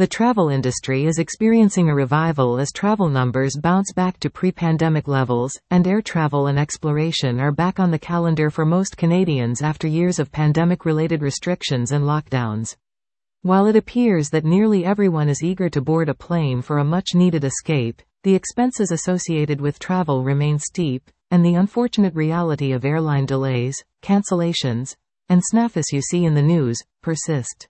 The travel industry is experiencing a revival as travel numbers bounce back to pre-pandemic levels, and air travel and exploration are back on the calendar for most Canadians after years of pandemic-related restrictions and lockdowns. While it appears that nearly everyone is eager to board a plane for a much-needed escape, the expenses associated with travel remain steep, and the unfortunate reality of airline delays, cancellations, and snafus you see in the news, persist.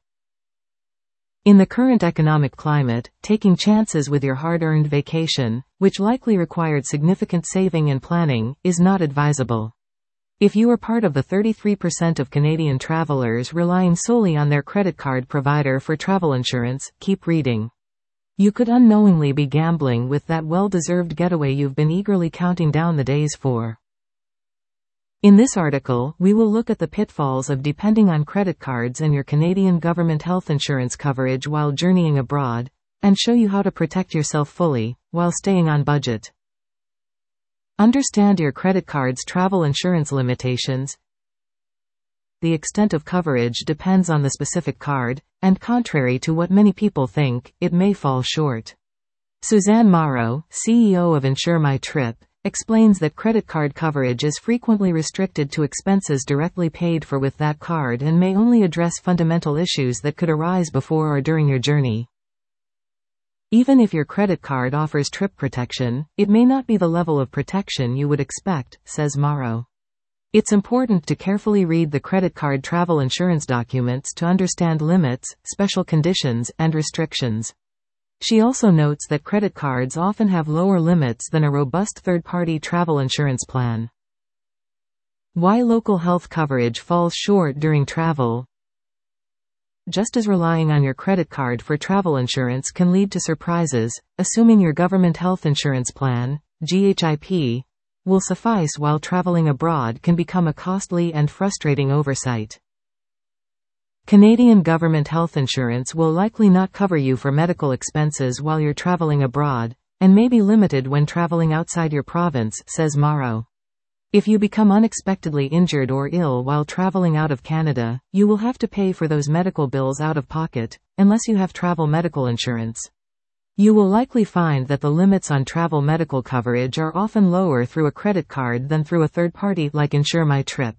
In the current economic climate, taking chances with your hard-earned vacation, which likely required significant saving and planning, is not advisable. If you are part of the 33% of Canadian travelers relying solely on their credit card provider for travel insurance, keep reading. You could unknowingly be gambling with that well-deserved getaway you've been eagerly counting down the days for. In this article, we will look at the pitfalls of depending on credit cards and your Canadian government health insurance coverage while journeying abroad, and show you how to protect yourself fully, while staying on budget. Understand your credit card's travel insurance limitations. The extent of coverage depends on the specific card, and contrary to what many people think, it may fall short. Suzanne Morrow, CEO of Insure My Trip, explains that credit card coverage is frequently restricted to expenses directly paid for with that card and may only address fundamental issues that could arise before or during your journey. Even if your credit card offers trip protection, it may not be the level of protection you would expect, says Morrow. It's important to carefully read the credit card travel insurance documents to understand limits, special conditions, and restrictions. She also notes that credit cards often have lower limits than a robust third-party travel insurance plan. Why local health coverage falls short during travel. Just as relying on your credit card for travel insurance can lead to surprises, assuming your government health insurance plan, GHIP, will suffice while traveling abroad can become a costly and frustrating oversight. Canadian government health insurance will likely not cover you for medical expenses while you're traveling abroad, and may be limited when traveling outside your province, says Morrow. If you become unexpectedly injured or ill while traveling out of Canada, you will have to pay for those medical bills out of pocket, unless you have travel medical insurance. You will likely find that the limits on travel medical coverage are often lower through a credit card than through a third party like Insure My Trip.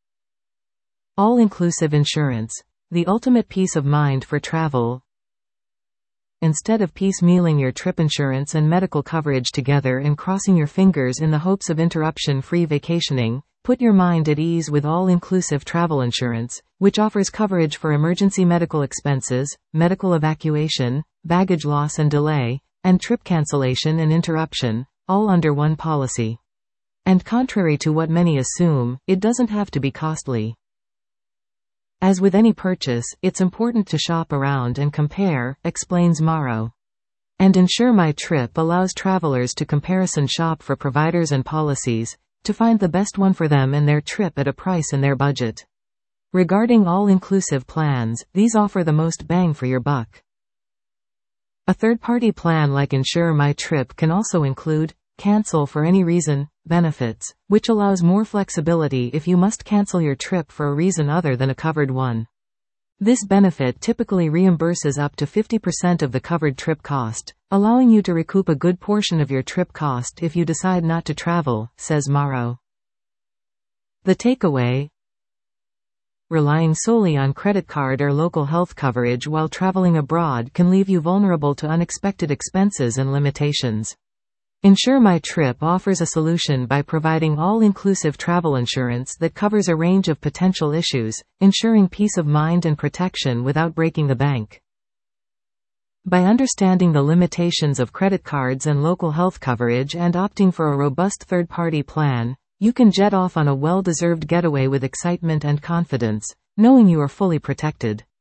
All-inclusive insurance. The ultimate peace of mind for travel. Instead of piecemealing your trip insurance and medical coverage together and crossing your fingers in the hopes of interruption-free vacationing, put your mind at ease with all-inclusive travel insurance, which offers coverage for emergency medical expenses, medical evacuation, baggage loss and delay, and trip cancellation and interruption, all under one policy. And contrary to what many assume, it doesn't have to be costly. As with any purchase, it's important to shop around and compare, explains Morrow. And Insure My Trip allows travelers to comparison shop for providers and policies, to find the best one for them and their trip at a price in their budget. Regarding all-inclusive plans, these offer the most bang for your buck. A third-party plan like Insure My Trip can also include cancel for any reason benefits, which allows more flexibility if you must cancel your trip for a reason other than a covered one. This benefit typically reimburses up to 50% of the covered trip cost, allowing you to recoup a good portion of your trip cost if you decide not to travel, says Morrow. The takeaway: relying solely on credit card or local health coverage while traveling abroad can leave you vulnerable to unexpected expenses and limitations. Insure My Trip offers a solution by providing all-inclusive travel insurance that covers a range of potential issues, ensuring peace of mind and protection without breaking the bank. By understanding the limitations of credit cards and local health coverage and opting for a robust third-party plan, you can jet off on a well-deserved getaway with excitement and confidence, knowing you are fully protected.